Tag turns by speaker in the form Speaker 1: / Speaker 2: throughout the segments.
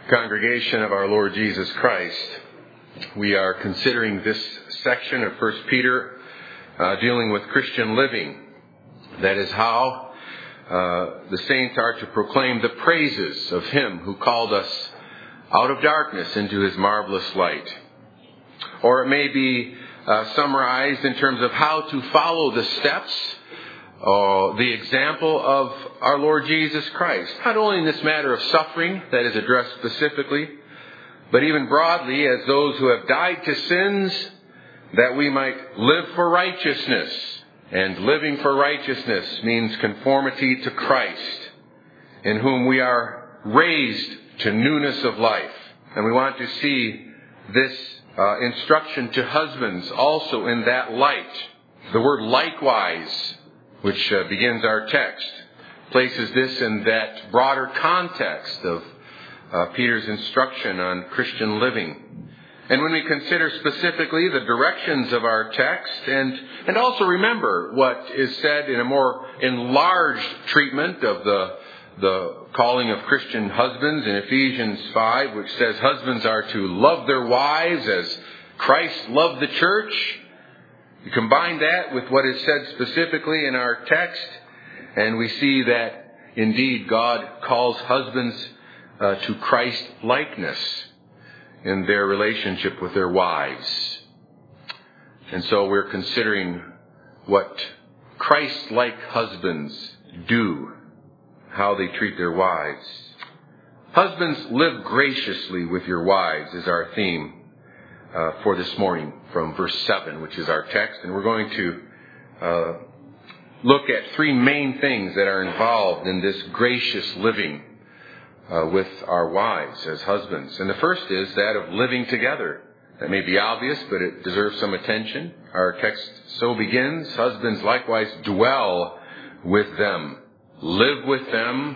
Speaker 1: Congregation of our Lord Jesus Christ, we are considering this section of 1 Peter dealing with Christian living. That is how the saints are to proclaim the praises of Him who called us out of darkness into His marvelous light. Or it may be summarized in terms of how to follow the steps, the example of our Lord Jesus Christ. Not only in this matter of suffering that is addressed specifically, but even broadly as those who have died to sins that we might live for righteousness. And living for righteousness means conformity to Christ, in whom we are raised to newness of life. And we want to see this instruction to husbands also in that light. The word likewise, which begins our text, places this in that broader context of Peter's instruction on Christian living. And when we consider specifically the directions of our text, and also remember what is said in a more enlarged treatment of the calling of Christian husbands in Ephesians 5, which says husbands are to love their wives as Christ loved the church. You combine that with what is said specifically in our text, and we see that indeed God calls husbands to Christ-likeness in their relationship with their wives. And so we're considering what Christ-like husbands do, how they treat their wives. Husbands, live graciously with your wives is our theme for this morning from verse 7, which is our text. And we're going to look at three main things that are involved in this gracious living with our wives as husbands. And the first is that of living together. That may be obvious, but it deserves some attention. Our text so begins, husbands likewise dwell with them, live with them,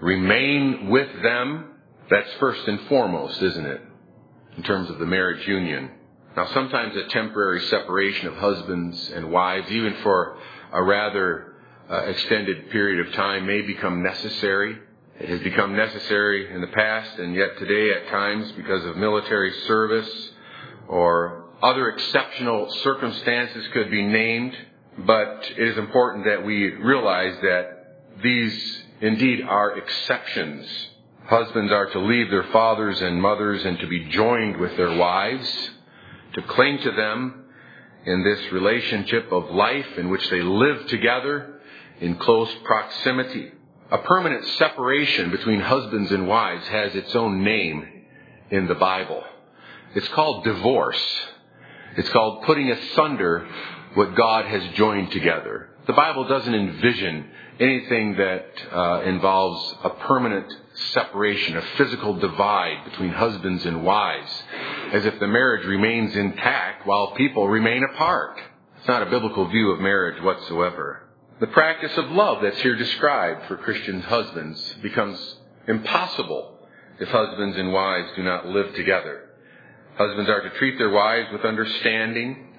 Speaker 1: remain with them. That's first and foremost, isn't it? In terms of the marriage union. Now, sometimes a temporary separation of husbands and wives, even for a rather extended period of time, may become necessary. It has become necessary in the past, and yet today at times because of military service or other exceptional circumstances could be named. But it is important that we realize that these indeed are exceptions. Husbands are to leave their fathers and mothers and to be joined with their wives, to cling to them in this relationship of life in which they live together in close proximity. A permanent separation between husbands and wives has its own name in the Bible. It's called divorce. It's called putting asunder what God has joined together. The Bible doesn't envision anything that involves a permanent separation, a physical divide between husbands and wives, as if the marriage remains intact while people remain apart. It's not a biblical view of marriage whatsoever. The practice of love that's here described for Christian husbands becomes impossible if husbands and wives do not live together. Husbands are to treat their wives with understanding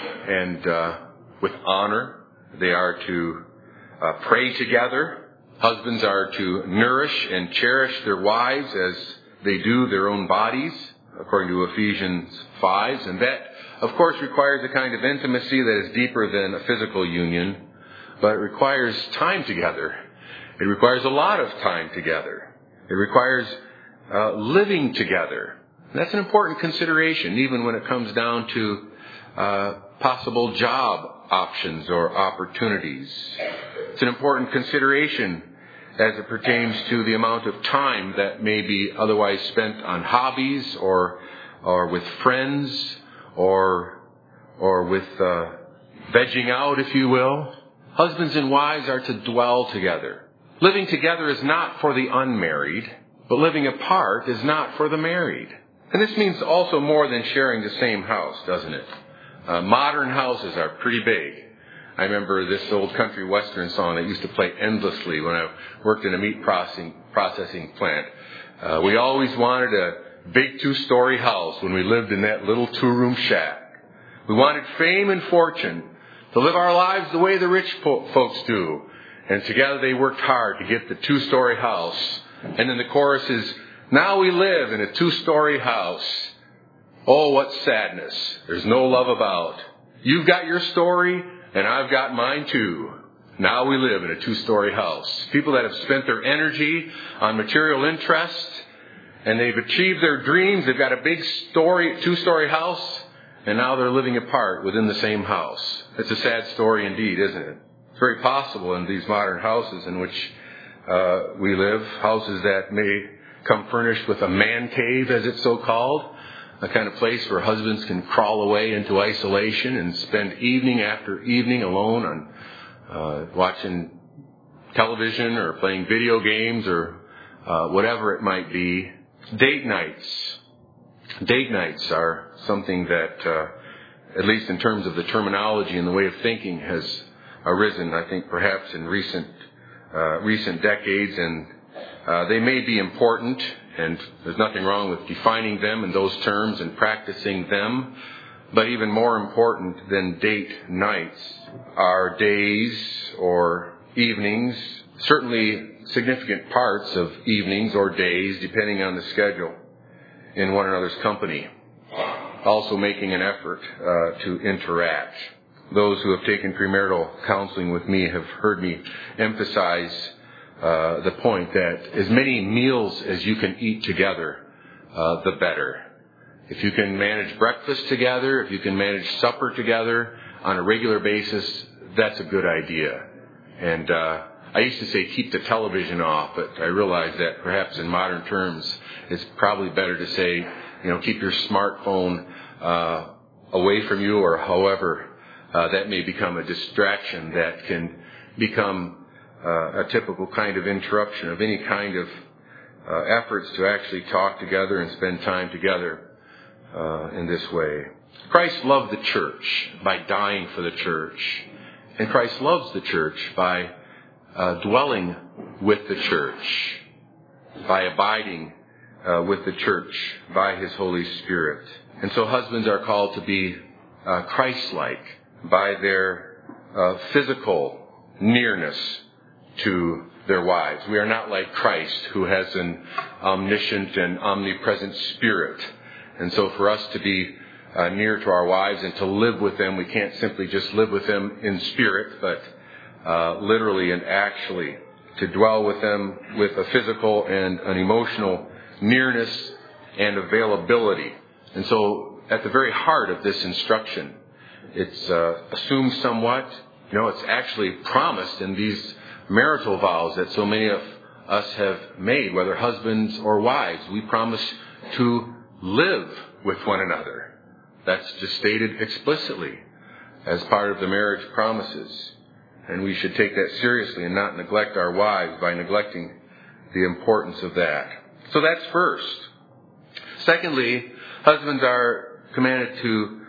Speaker 1: and with honor. They are to pray together. Husbands are to nourish and cherish their wives as they do their own bodies, according to Ephesians 5. And that, of course, requires a kind of intimacy that is deeper than a physical union, but it requires time together. It requires a lot of time together. It requires living together. And that's an important consideration, even when it comes down to possible job options or opportunities. It's an important consideration as it pertains to the amount of time that may be otherwise spent on hobbies or with friends or with vegging out, if you will. Husbands and wives are to dwell together. Living together is not for the unmarried, but living apart is not for the married. And this means also more than sharing the same house, doesn't it? Modern houses are pretty big. I remember this old country western song that used to play endlessly when I worked in a meat processing plant. We always wanted a big 2-story house when we lived in that little 2-room shack. We wanted fame and fortune, to live our lives the way the rich folks do. And together they worked hard to get the 2-story house. And then the chorus is, Now we live in a 2-story house. Oh, what sadness. There's no love about. You've got your story, and I've got mine too. Now we live in a 2-story house. People that have spent their energy on material interest, and they've achieved their dreams. They've got a big 2-story house, and now they're living apart within the same house. It's a sad story indeed, isn't it? It's very possible in these modern houses in which we live, houses that may come furnished with a man cave, as it's so called, a kind of place where husbands can crawl away into isolation and spend evening after evening alone on watching television or playing video games or whatever it might be. Date nights. Date nights are something that, at least in terms of the terminology and the way of thinking, has arisen, I think, perhaps in recent decades, and they may be important, and there's nothing wrong with defining them in those terms and practicing them. But even more important than date nights are days or evenings, certainly significant parts of evenings or days, depending on the schedule, in one another's company, also making an effort to interact. Those who have taken premarital counseling with me have heard me emphasize the point that as many meals as you can eat together, the better. If you can manage breakfast together, if you can manage supper together on a regular basis, that's a good idea. And I used to say keep the television off, but I realize that perhaps in modern terms, it's probably better to say, keep your smartphone away from you, or however that may become a distraction that can become a typical kind of interruption of any kind of efforts to actually talk together and spend time together in this way. Christ loved the church by dying for the church. And Christ loves the church by dwelling with the church, by abiding with the church by His Holy Spirit. And so husbands are called to be Christ-like by their physical nearness to their wives. We are not like Christ, who has an omniscient and omnipresent spirit. And so for us to be near to our wives and to live with them, we can't simply just live with them in spirit, but literally and actually to dwell with them with a physical and an emotional nearness and availability. And so at the very heart of this instruction, it's assumed somewhat, it's actually promised in these marital vows that so many of us have made, whether husbands or wives. We promise to live with one another. That's just stated explicitly as part of the marriage promises. And we should take that seriously and not neglect our wives by neglecting the importance of that. So that's first. Secondly, husbands are commanded to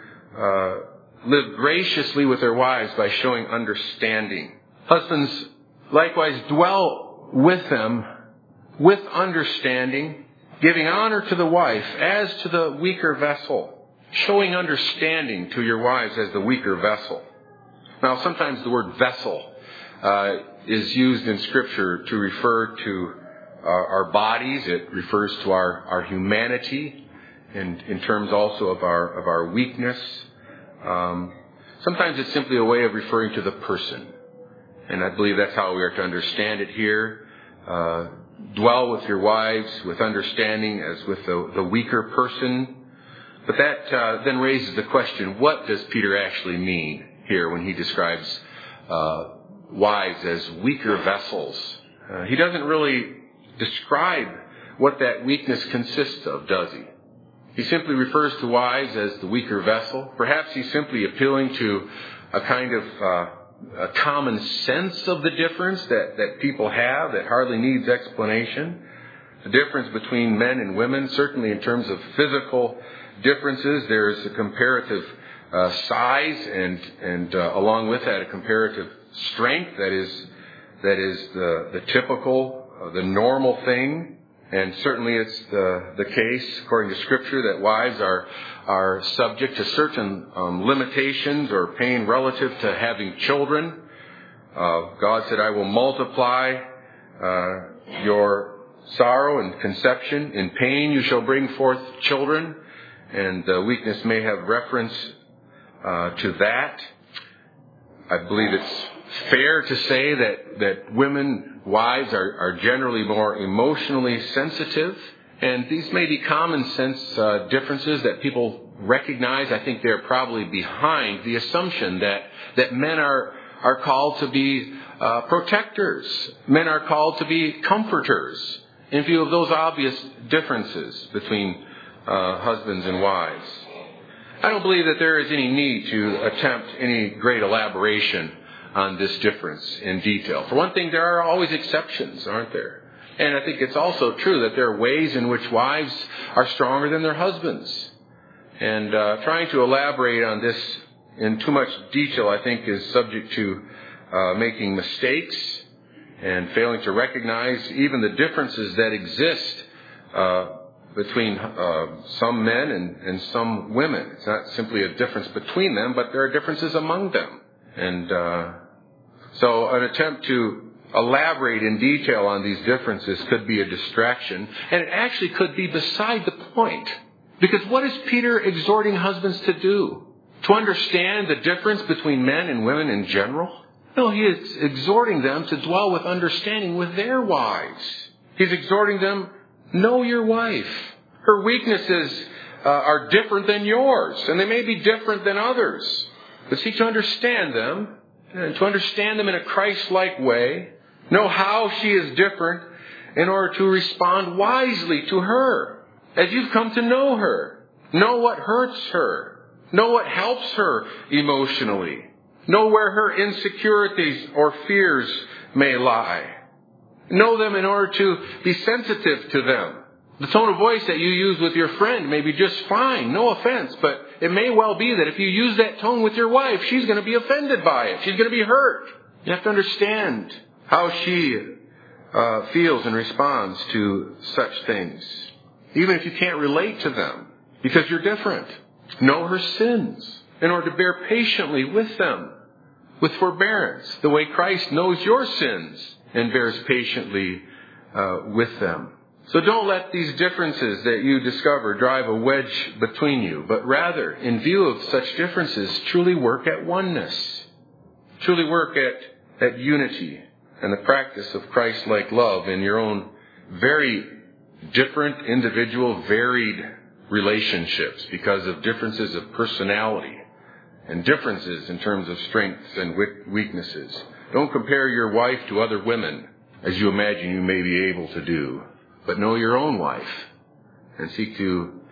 Speaker 1: live graciously with their wives by showing understanding. Husbands likewise dwell with them with understanding, giving honor to the wife as to the weaker vessel, showing understanding to your wives as the weaker vessel. Now, sometimes the word vessel is used in Scripture to refer to our bodies. It refers to our humanity, and in terms also of our weakness. Sometimes it's simply a way of referring to the person. And I believe that's how we are to understand it here. Dwell with your wives with understanding as with the weaker person. But that then raises the question, what does Peter actually mean here when he describes wives as weaker vessels? He doesn't really describe what that weakness consists of, does he? He simply refers to wives as the weaker vessel. Perhaps he's simply appealing to a kind of a common sense of the difference that people have that hardly needs explanation. The difference between men and women, certainly in terms of physical differences, there is a comparative size and along with that a comparative strength that is the typical, the normal thing. And certainly it's the case, according to Scripture, that wives are subject to certain limitations or pain relative to having children. God said, I will multiply your sorrow and conception. In pain you shall bring forth children. And weakness may have reference to that. I believe it's fair to say that women, wives, are generally more emotionally sensitive. And these may be common sense differences that people recognize. I think they're probably behind the assumption that men are called to be protectors. Men are called to be comforters in view of those obvious differences between husbands and wives. I don't believe that there is any need to attempt any great elaboration on this difference in detail. For one thing, there are always exceptions, aren't there? And I think it's also true that there are ways in which wives are stronger than their husbands. And trying to elaborate on this in too much detail, I think, is subject to making mistakes and failing to recognize even the differences that exist between some men and some women. It's not simply a difference between them, but there are differences among them. And so an attempt to elaborate in detail on these differences could be a distraction, and it actually could be beside the point. Because what is Peter exhorting husbands to do? To understand the difference between men and women in general? No, he is exhorting them to dwell with understanding with their wives. He's exhorting them, know your wife. Her weaknesses are different than yours, and they may be different than others. But seek to understand them, and to understand them in a Christ-like way. Know how she is different in order to respond wisely to her as you've come to know her. Know what hurts her. Know what helps her emotionally. Know where her insecurities or fears may lie. Know them in order to be sensitive to them. The tone of voice that you use with your friend may be just fine, no offense, but it may well be that if you use that tone with your wife, she's going to be offended by it. She's going to be hurt. You have to understand how she feels and responds to such things, even if you can't relate to them, because you're different. Know her sins in order to bear patiently with them, with forbearance, the way Christ knows your sins and bears patiently with them. So don't let these differences that you discover drive a wedge between you, but rather, in view of such differences, truly work at oneness. Truly work at unity and the practice of Christ-like love in your own very different, individual, varied relationships because of differences of personality and differences in terms of strengths and weaknesses. Don't compare your wife to other women as you imagine you may be able to do, but know your own wife and seek to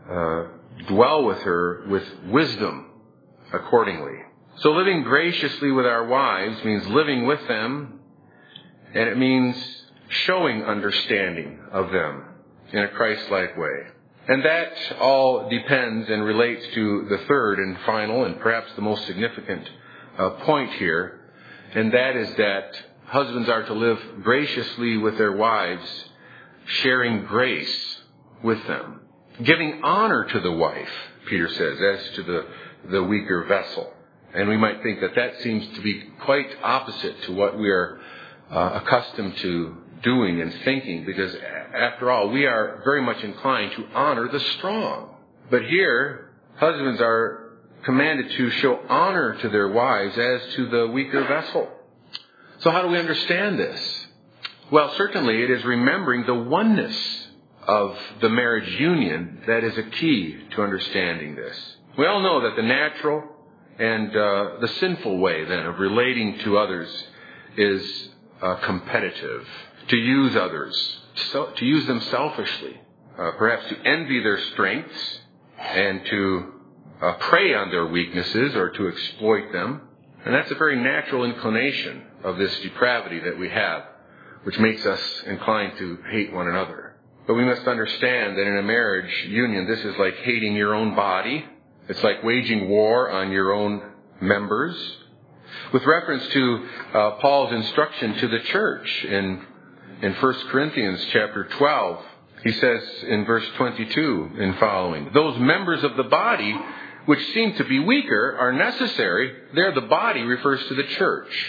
Speaker 1: dwell with her with wisdom accordingly. So living graciously with our wives means living with them, and it means showing understanding of them in a Christ-like way. And that all depends and relates to the third and final and perhaps the most significant point here, and that is that husbands are to live graciously with their wives, sharing grace with them. Giving honor to the wife, Peter says, as to the weaker vessel. And we might think that seems to be quite opposite to what we are accustomed to doing and thinking, because after all, we are very much inclined to honor the strong. But here, husbands are commanded to show honor to their wives as to the weaker vessel. So how do we understand this? Well, certainly it is remembering the oneness of the marriage union that is a key to understanding this. We all know that the natural and the sinful way, then, of relating to others is competitive. To use others, to use them selfishly, perhaps to envy their strengths and to prey on their weaknesses or to exploit them. And that's a very natural inclination of this depravity that we have, which makes us inclined to hate one another. But we must understand that in a marriage union, this is like hating your own body. It's like waging war on your own members. With reference to Paul's instruction to the church in 1 Corinthians chapter 12, he says in verse 22 and following, those members of the body which seem to be weaker are necessary. There the body refers to the church.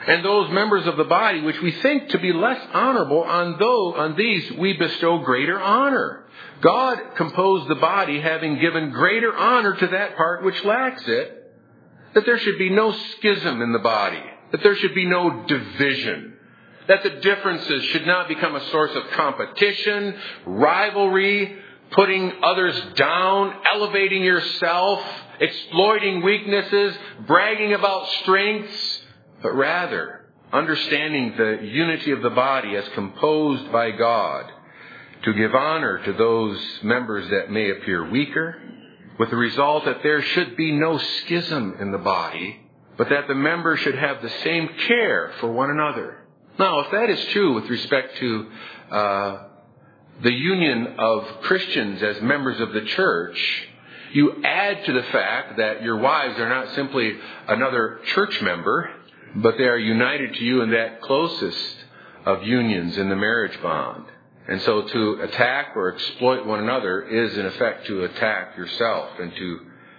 Speaker 1: And those members of the body which we think to be less honorable, on these we bestow greater honor. God composed the body, having given greater honor to that part which lacks it, that there should be no schism in the body, that there should be no division, that the differences should not become a source of competition, rivalry, putting others down, elevating yourself, exploiting weaknesses, bragging about strengths, but rather understanding the unity of the body as composed by God, to give honor to those members that may appear weaker, with the result that there should be no schism in the body, but that the members should have the same care for one another. Now, if that is true with respect to the union of Christians as members of the church, you add to the fact that your wives are not simply another church member, but they are united to you in that closest of unions in the marriage bond. And so to attack or exploit one another is in effect to attack yourself and to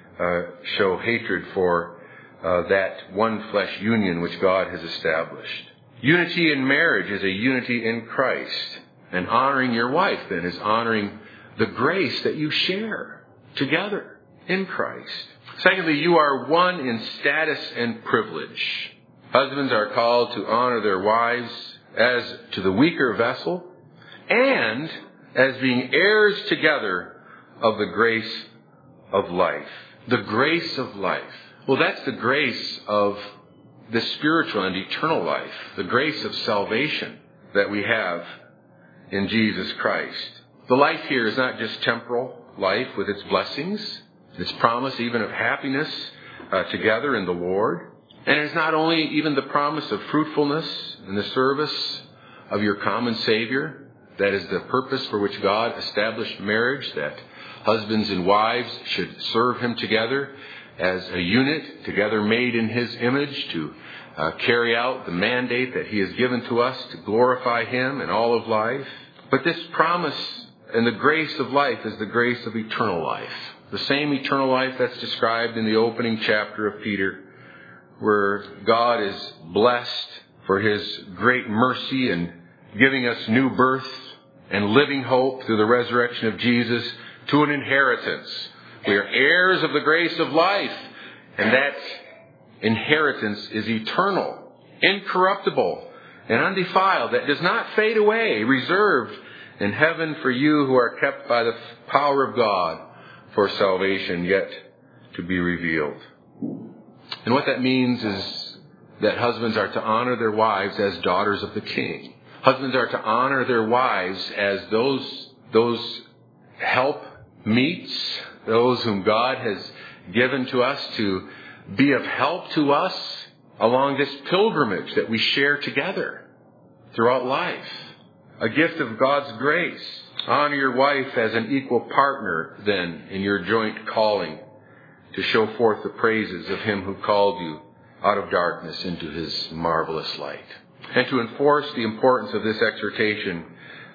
Speaker 1: show hatred for that one flesh union which God has established. Unity in marriage is a unity in Christ. And honoring your wife, then, is honoring the grace that you share together in Christ. Secondly, you are one in status and privilege. Husbands are called to honor their wives as to the weaker vessel and as being heirs together of the grace of life. The grace of life. Well, that's the grace of the spiritual and eternal life. The grace of salvation that we have in Jesus Christ. The life here is not just temporal life with its blessings, its promise even of happiness together in the Lord. And it's not only even the promise of fruitfulness in the service of your common Savior. That is the purpose for which God established marriage, that husbands and wives should serve Him together as a unit, together made in His image, to carry out the mandate that He has given to us to glorify Him in all of life. But this promise and the grace of life is the grace of eternal life. The same eternal life that's described in the opening chapter of Peter, where God is blessed for His great mercy in giving us new birth and living hope through the resurrection of Jesus to an inheritance. We are heirs of the grace of life, and that inheritance is eternal, incorruptible, and undefiled, that does not fade away, reserved in heaven for you who are kept by the power of God for salvation yet to be revealed. And what that means is that husbands are to honor their wives as daughters of the King. Husbands are to honor their wives as those help meets, those whom God has given to us to be of help to us along this pilgrimage that we share together throughout life. A gift of God's grace. Honor your wife as an equal partner, then, in your joint calling, to show forth the praises of Him who called you out of darkness into His marvelous light. And to enforce the importance of this exhortation,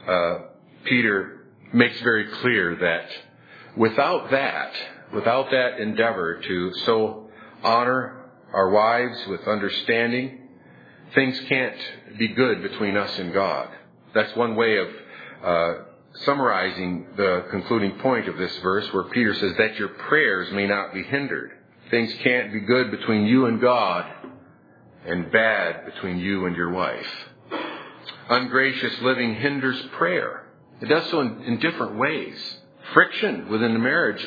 Speaker 1: Peter makes very clear that without that endeavor to so honor our wives with understanding, things can't be good between us and God. That's one way of summarizing the concluding point of this verse, where Peter says that your prayers may not be hindered. Things can't be good between you and God and bad between you and your wife. Ungracious living hinders prayer. It does so in different ways. Friction within the marriage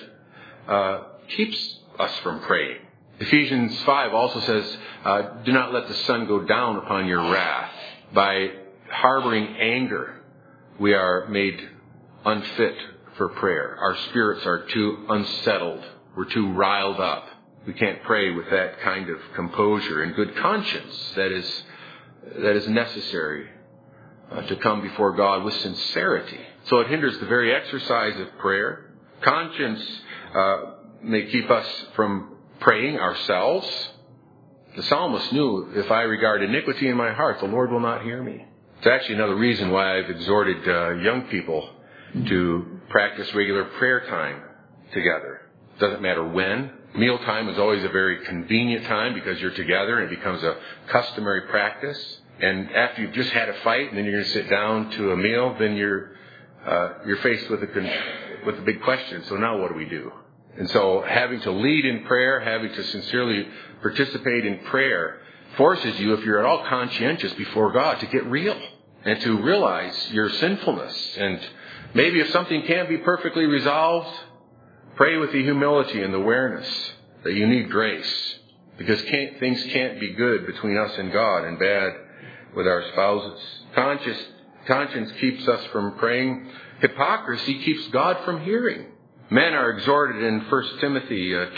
Speaker 1: keeps us from praying. Ephesians 5 also says, do not let the sun go down upon your wrath. By harboring anger, we are made unfit for prayer. Our spirits are too unsettled. We're too riled up. We can't pray with that kind of composure and good conscience that is necessary to come before God with sincerity. So it hinders the very exercise of prayer. Conscience may keep us from praying ourselves. The psalmist knew, if I regard iniquity in my heart, the Lord will not hear me. It's actually another reason why I've exhorted young people to practice regular prayer time together. Doesn't matter when. Mealtime is always a very convenient time because you're together and it becomes a customary practice. And after you've just had a fight and then you're going to sit down to a meal, then you're faced with a big question. So now what do we do? And so having to lead in prayer, having to sincerely participate in prayer forces you, if you're at all conscientious before God, to get real and to realize your sinfulness. And maybe if something can't be perfectly resolved, pray with the humility and the awareness that you need grace, because things can't be good between us and God and bad with our spouses. Conscience keeps us from praying. Hypocrisy keeps God from hearing. Men are exhorted in 1 Timothy 2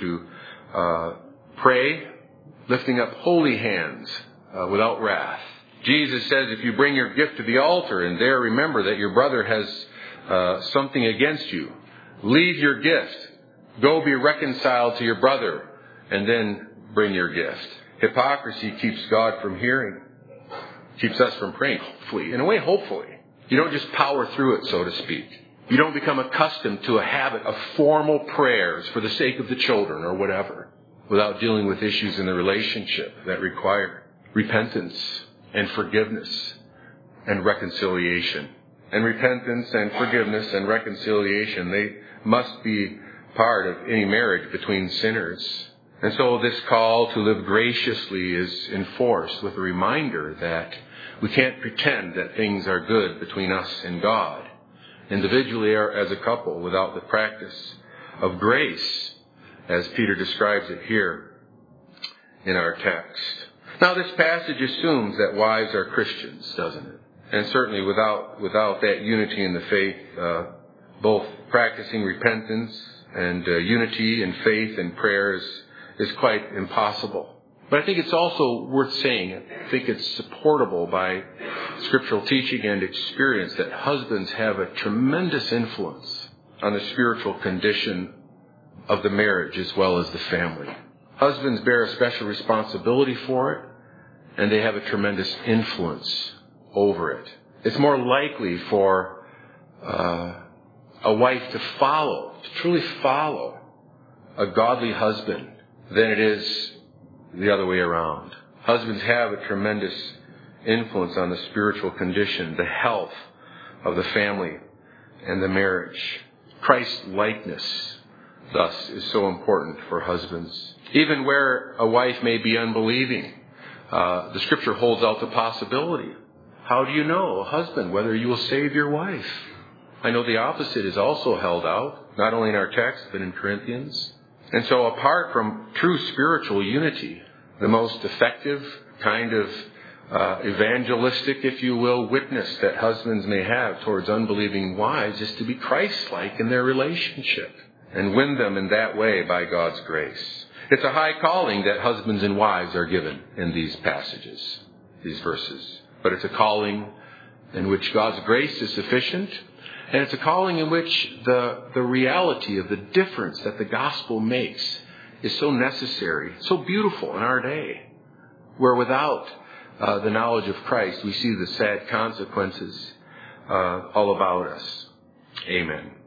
Speaker 1: to pray, lifting up holy hands without wrath. Jesus says, if you bring your gift to the altar and there remember that your brother has something against you, leave your gift, go be reconciled to your brother, and then bring your gift. Hypocrisy keeps God from hearing, keeps us from praying, hopefully. In a way, hopefully. You don't just power through it, so to speak. You don't become accustomed to a habit of formal prayers for the sake of the children or whatever, without dealing with issues in the relationship that require repentance and forgiveness and reconciliation. And repentance and forgiveness and reconciliation, they must be part of any marriage between sinners. And so this call to live graciously is enforced with a reminder that we can't pretend that things are good between us and God, individually or as a couple, without the practice of grace, as Peter describes it here in our text. Now, this passage assumes that wives are Christians, doesn't it? And certainly without that unity in the faith, both practicing repentance and unity in faith and prayer is quite impossible. But I think it's also worth saying, I think it's supportable by scriptural teaching and experience, that husbands have a tremendous influence on the spiritual condition of the marriage as well as the family. Husbands bear a special responsibility for it, and they have a tremendous influence over it. It's more likely for a wife to truly follow a godly husband than it is the other way around. Husbands have a tremendous influence on the spiritual condition, the health of the family and the marriage. Christ-likeness, thus, is so important for husbands. Even where a wife may be unbelieving, the Scripture holds out the possibility. How do you know, husband, whether you will save your wife? I know the opposite is also held out, not only in our text, but in Corinthians. And so apart from true spiritual unity, the most effective kind of evangelistic, if you will, witness that husbands may have towards unbelieving wives is to be Christ-like in their relationship and win them in that way by God's grace. It's a high calling that husbands and wives are given in these passages, these verses. But it's a calling in which God's grace is sufficient, and it's a calling in which the reality of the difference that the gospel makes is so necessary, so beautiful in our day, where without the knowledge of Christ, we see the sad consequences all about us. Amen.